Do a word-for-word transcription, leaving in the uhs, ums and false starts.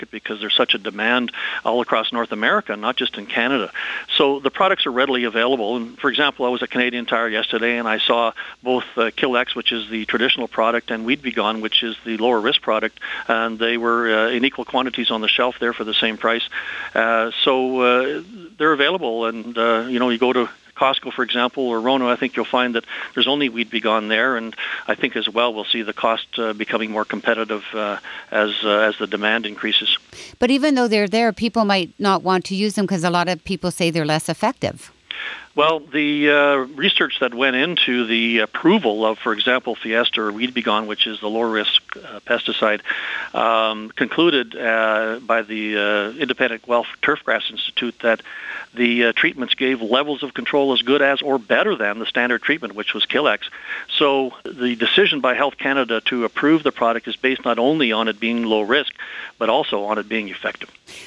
market because there's such a demand all across North America, not just in Canada. So the products are readily available. And for example, I was at Canadian Tire yesterday and I saw both uh, Killex, which is the traditional product, and Weed B Gon, which is the lower risk product, and they were uh, in equal quantities on the shelf there for the same price. Uh, so uh, they're available, and uh, you know, you go to Costco, for example, or Rona, I think you'll find that there's only Weed B Gon there, and I think as well we'll see the cost uh, becoming more competitive uh, as uh, as the demand increases. But even though they're there, people might not want to use them because a lot of people say they're less effective. Well, the uh, research that went into the approval of, for example, Fiesta or Weed B Gon, which is the low-risk uh, pesticide, um, concluded uh, by the uh, Independent Guelph Turfgrass Institute that the uh, treatments gave levels of control as good as or better than the standard treatment, which was Killex. So the decision by Health Canada to approve the product is based not only on it being low risk, but also on it being effective.